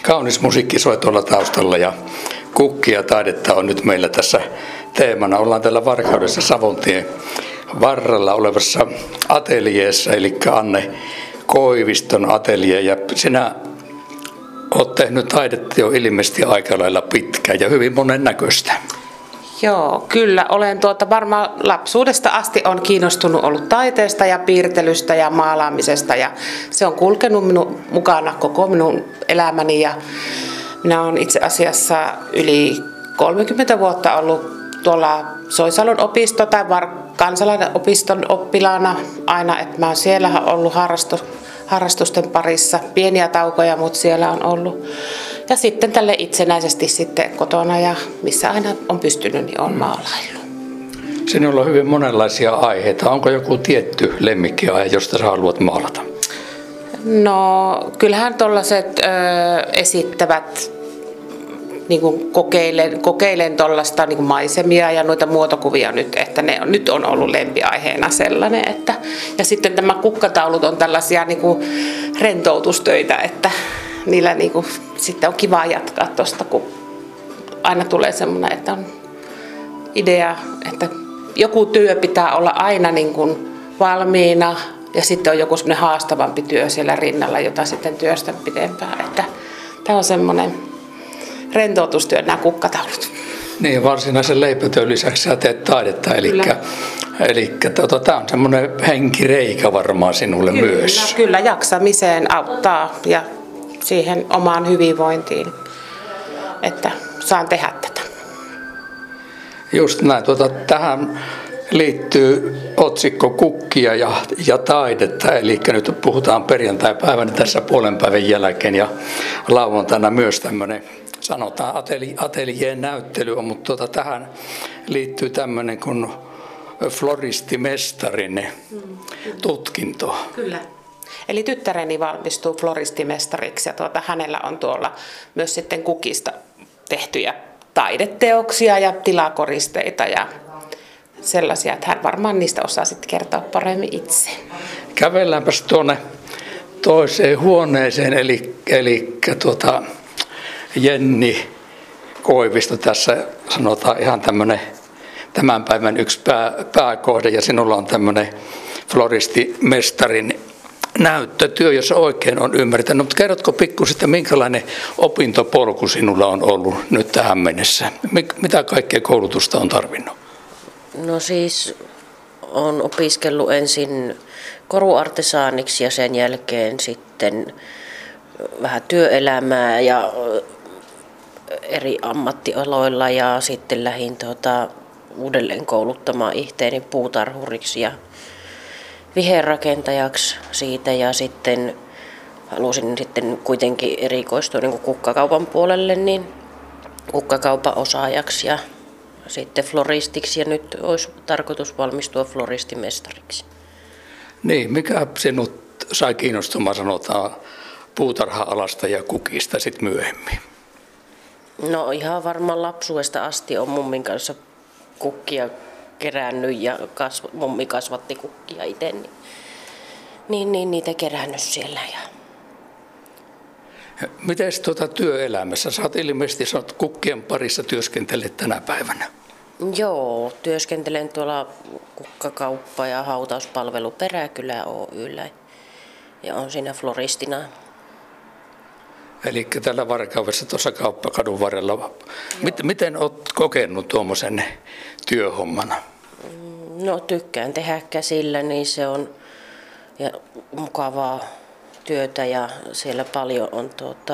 Kaunis musiikki soi tuolla taustalla ja kukkia ja taidetta on nyt meillä tässä teemana. Ollaan täällä Varkaudessa Savontien varrella olevassa ateljeessa, eli Anne Koiviston atelje. Ja sinä olet tehnyt taidetta jo ilmeisesti aika lailla pitkään ja hyvin monen näköistä. Joo, kyllä. Olen varmaan lapsuudesta asti on kiinnostunut ollut taiteesta ja piirtelystä ja maalaamisesta ja se on kulkenut minun mukana koko minun elämäni ja minä olen itse asiassa yli 30 vuotta ollut tuolla Soisalon opisto tai kansalainen opiston oppilaana aina, että mä oon siellä ollut harrastusten parissa, pieniä taukoja, mutta siellä on ollut. Ja sitten tälle itsenäisesti sitten kotona ja missä aina on pystynyt, niin on maalaillut. Sinulla on hyvin monenlaisia aiheita. Onko joku tietty lemmikkiaihe, josta sä haluat maalata? No kyllähän tuollaiset esittävät, niin kuin kokeilen tuollaista niin kuin maisemia ja noita muotokuvia nyt, että ne nyt on ollut lempiaiheena sellainen. Että, ja sitten tämä kukkataulut on tällaisia niin kuin rentoutustöitä, että niillä niin kuin, sitten on kiva jatkaa tuosta, kun aina tulee semmoinen, että on idea, että joku työ pitää olla aina niin kuin valmiina ja sitten on joku semmoinen haastavampi työ siellä rinnalla, jota sitten työstän pidempään. Että tämä on semmoinen rentoutustyö, nämä kukkataulut. Niin, varsinaisen leipätyön lisäksi sä teet taidetta, eli tämä on semmoinen henkireikä varmaan sinulle myös. Kyllä, jaksamiseen auttaa ja siihen omaan hyvinvointiin, että saan tehdä tätä. Just näin. Tähän liittyy otsikko kukkia ja taidetta, eli nyt puhutaan perjantai-päivänä tässä puolen päivän jälkeen ja lauantaina myös tämmöinen, sanotaan ateljeen näyttely on, mutta tähän liittyy tämmöinen kuin floristimestarin tutkinto. Kyllä. Eli tyttäreni valmistuu floristimestariksi ja hänellä on tuolla myös sitten kukista tehtyjä taideteoksia ja tilakoristeita ja sellaisia, että hän varmaan niistä osaa sitten kertoa paremmin itse. Kävelläänpäs tuonne toiseen huoneeseen, eli Jenni Koivisto tässä sanotaan ihan tämmöinen tämän päivän yksi pääkohde ja sinulla on tämmöinen floristimestarin näyttötyö, jos oikein on ymmärtänyt. Mutta kerrotko pikkuisen, minkälainen opintopolku sinulla on ollut nyt tähän mennessä? Mitä kaikkea koulutusta on tarvinnut? No siis olen opiskellut ensin koruartesaaniksi ja sen jälkeen sitten vähän työelämää ja eri ammattialoilla ja sitten lähdin uudelleen kouluttamaan itseäni puutarhuriksi ja viherrakentajaksi siitä ja sitten halusin sitten kuitenkin erikoistua niin kuin kukkakaupan puolelle niin kukkakaupan osaajaksi ja sitten floristiksi ja nyt olisi tarkoitus valmistua floristimestariksi. Niin, mikä sinut sai kiinnostumaan sanotaan puutarha-alasta ja kukista sitten myöhemmin? No ihan varmaan lapsuudesta asti on mummin kanssa kukkia kerännyt ja mummi kasvatti kukkia itse, niin niitä kerännyt siellä. Miten työelämässä? Sä oot ilmeisesti kukkien parissa työskentelet tänä päivänä. Joo, työskentelen tuolla kukkakauppa- ja hautauspalvelu Peräkylä Oy:llä ja on siinä floristina. Eli täällä Varkaudessa tuossa Kauppakadun varrella. Miten olet kokenut tuommoisen työhomman? No tykkään tehdä käsillä, niin se on ja mukavaa työtä ja siellä paljon on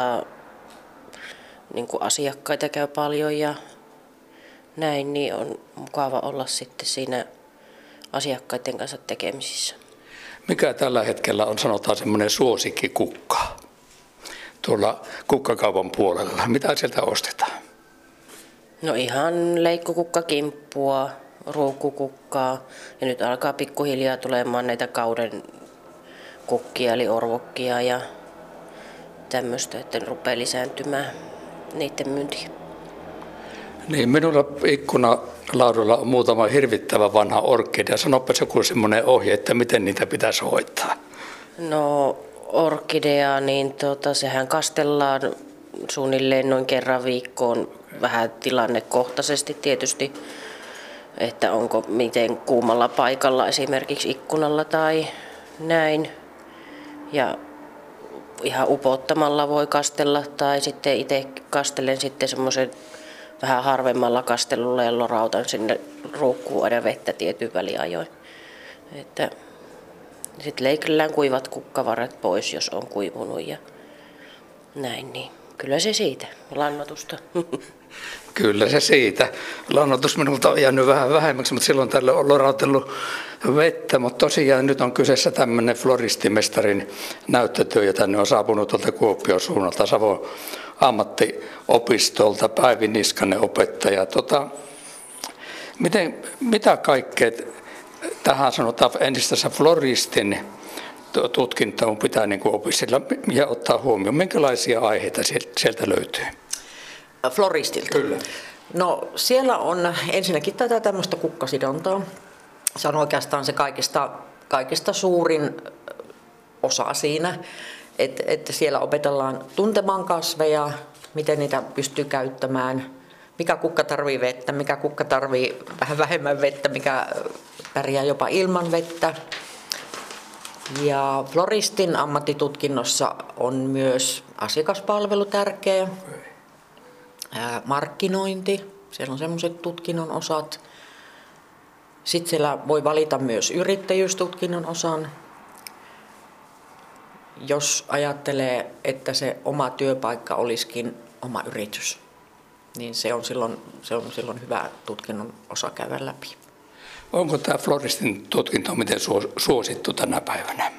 niin kuin asiakkaita käy paljon ja näin, niin on mukava olla sitten siinä asiakkaiden kanssa tekemisissä. Mikä tällä hetkellä on sanotaan semmoinen suosikkikukka tuolla kukkakaupan puolella? Mitä sieltä ostetaan? No ihan leikkukukka-kimppua, ruukkukukkaa ja nyt alkaa pikkuhiljaa tulemaan näitä kauden kukkia eli orvokkia ja tämmöistä, että rupeaa lisääntymään niiden myyntiä. Niin, minulla ikkunalaudalla on muutama hirvittävä vanha orkidea. Sanopas joku semmoinen ohje, että miten niitä pitäisi hoitaa. No orkidea, niin sehän kastellaan suunnilleen noin kerran viikkoon, vähän tilannekohtaisesti tietysti, että onko miten kuumalla paikalla esimerkiksi ikkunalla tai näin. Ja ihan upottamalla voi kastella tai sitten itse kastelen sitten semmoisen vähän harvemmalla kastelulla ja lorautan sinne ruukkuun aina vettä tietyn väliajoin. Että sitten leikellään kuivat kukkavarat pois, jos on kuivunut ja näin, niin kyllä se siitä, lannoitusta. Kyllä se siitä. Lannoitus minulta on jäänyt vähän vähemmäksi, mutta silloin tällä on lorautellut vettä, mutta tosiaan nyt on kyseessä tämmöinen floristimestarin näyttötyö, ja tänne on saapunut tuolta Kuopion suunnalta Savon ammattiopistolta Päivi Niskanen opettaja. Mitä kaikkea tähän sanotaan entistässä floristin tutkintoon pitää niin kuin opiskella ja ottaa huomioon? Minkälaisia aiheita sieltä löytyy? Floristilta? Kyllä. No siellä on ensinnäkin tätä tämmöistä kukkasidontaa. Se on oikeastaan se kaikista suurin osa siinä, että siellä opetellaan tuntemaan kasveja, miten niitä pystyy käyttämään, mikä kukka tarvii vettä, mikä kukka tarvii vähän vähemmän vettä, mikä pärjää jopa ilman vettä. Ja floristin ammattitutkinnossa on myös asiakaspalvelu tärkeä, markkinointi, siellä on semmoiset tutkinnon osat. Sitten siellä voi valita myös yrittäjyystutkinnon osan. Jos ajattelee, että se oma työpaikka olisikin oma yritys, niin se on silloin hyvä tutkinnon osa käydä läpi. Onko tämä floristin tutkinto miten suosittu tänä päivänä?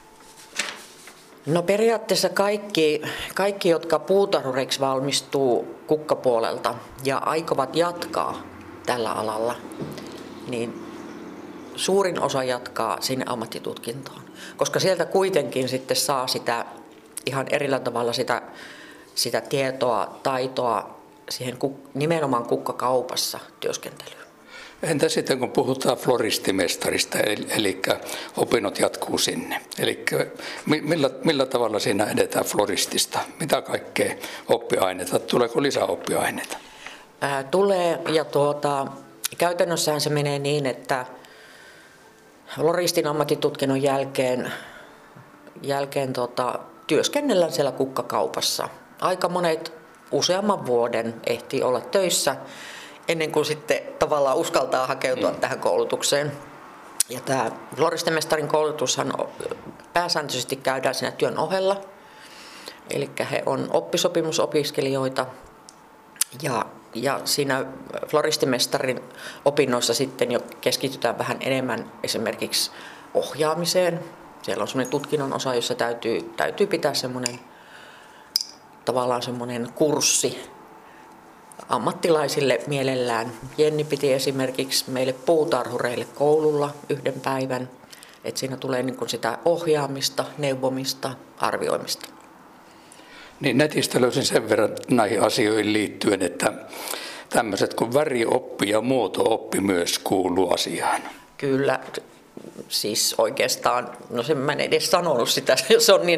No periaatteessa kaikki jotka puutarhureiksi valmistuu kukkapuolelta ja aikovat jatkaa tällä alalla, niin suurin osa jatkaa sinne ammattitutkintoon. Koska sieltä kuitenkin sitten saa sitä ihan erillä tavalla sitä tietoa, taitoa siihen nimenomaan kukkakaupassa työskentelyyn. Entä sitten kun puhutaan floristimestarista, eli opinnot jatkuu sinne? Eli millä tavalla siinä edetään floristista? Mitä kaikkea oppiaineita? Tuleeko lisää oppiaineita? Tulee, ja käytännössähän se menee niin, että floristin ammattitutkinnon jälkeen työskennellään siellä kukkakaupassa. Aika monet useamman vuoden ehtii olla töissä ennen kuin sitten tavallaan uskaltaa hakeutua tähän koulutukseen. Ja tämä floristimestarin koulutushan pääsääntöisesti käydään siinä työn ohella. Eli he on oppisopimusopiskelijoita ja siinä floristimestarin opinnoissa sitten jo keskitytään vähän enemmän esimerkiksi ohjaamiseen. Siellä on semmoinen tutkinnon osa, jossa täytyy pitää tavallaan semmoinen kurssi ammattilaisille mielellään. Jenni piti esimerkiksi meille puutarhureille koululla yhden päivän, että siinä tulee niin kuin sitä ohjaamista, neuvomista, arvioimista. Niin netistä löysin sen verran näihin asioihin liittyen, että tämmöiset kuin värioppi ja muoto-oppi myös kuuluu asiaan. Kyllä, siis oikeastaan, no sen mä en edes sanonut sitä, se on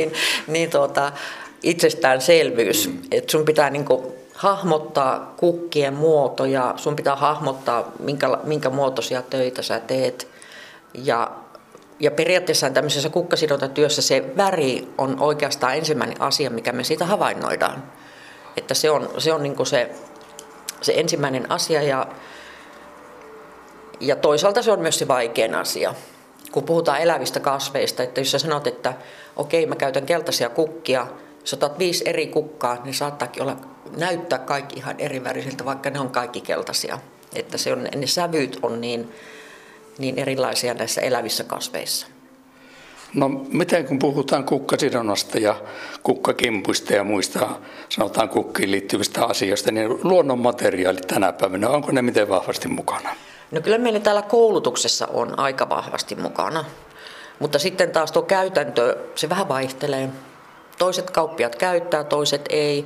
itsestäänselvyys, että sun pitää niin kuin hahmottaa kukkien muotoja, sun pitää hahmottaa minkä muotoisia töitä sä teet ja periaatteessa tämmöisessä kukkasidontatyössä se väri on oikeastaan ensimmäinen asia, mikä me siitä havainnoidaan. Että se on niin kuin se ensimmäinen asia ja toisaalta se on myös se vaikein asia. Kun puhutaan elävistä kasveista, että jos sä sanot, että okei, mä käytän keltaisia kukkia, jos otat 5 eri kukkaa, niin saattaakin näyttää kaikki ihan eri värisiltä, vaikka ne on kaikki keltaisia. Että ne sävyt on niin erilaisia näissä elävissä kasveissa. No miten kun puhutaan kukkasidonnasta ja kukkakimpuista ja muista sanotaan kukkiin liittyvistä asioista, niin luonnonmateriaalit tänä päivänä, onko ne miten vahvasti mukana? No kyllä meillä täällä koulutuksessa on aika vahvasti mukana, mutta sitten taas tuo käytäntö, se vähän vaihtelee. Toiset kauppiaat käyttää, toiset ei.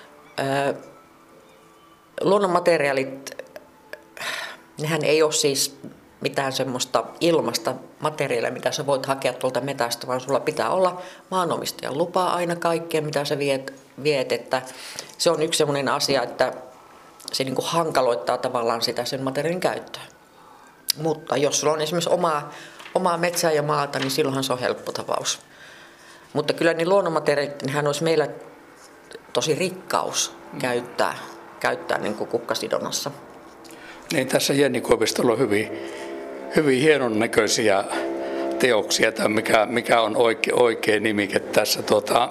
Luonnonmateriaalit, nehän ei ole siis mitään semmoista ilmasta materiaalia, mitä sä voit hakea tuolta metästä, vaan sulla pitää olla maanomistajan lupa aina kaikkeen, mitä sä viet, että se on yksi sellainen asia, että se niin kuin hankaloittaa tavallaan sitä sen materiaalin käyttöä. Mutta jos sulla on esimerkiksi omaa metsää ja maata, niin silloinhan se on helppo tapaus. Mutta kyllä niin luonnonmateriaalit olisi meillä tosi rikkaus käyttää niin kuin kukkasidonnassa. Niin tässä Jenni Koivistolla on hyvin hienon näköisiä teoksia, tai mikä on oikea nimike tässä.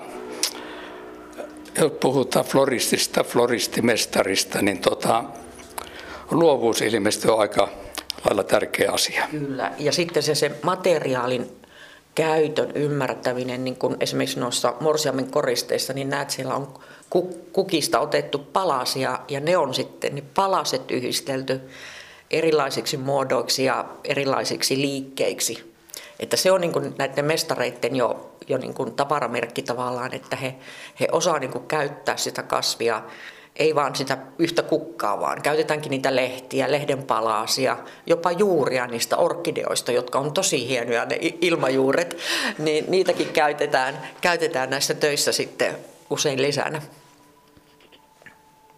Jos puhutaan floristista, floristimestarista, niin luovuus ilmeisesti on aika lailla tärkeä asia. Kyllä, ja sitten se materiaalin käytön ymmärtäminen, niin kuin esimerkiksi noissa morsiamen koristeissa, niin näet, siellä on kukista otettu palasia, ja ne on sitten ne palaset yhdistelty erilaisiksi muodoiksi ja erilaisiksi liikkeiksi. Että se on niin kuin näiden mestareiden jo niin kuin tavaramerkki tavallaan, että he osaa niin kuin käyttää sitä kasvia, ei vaan sitä yhtä kukkaa, vaan käytetäänkin niitä lehtiä, lehdenpalasia, jopa juuria niistä orkideoista, jotka on tosi hienoja, ne ilmajuuret, niin niitäkin käytetään näissä töissä sitten usein lisänä.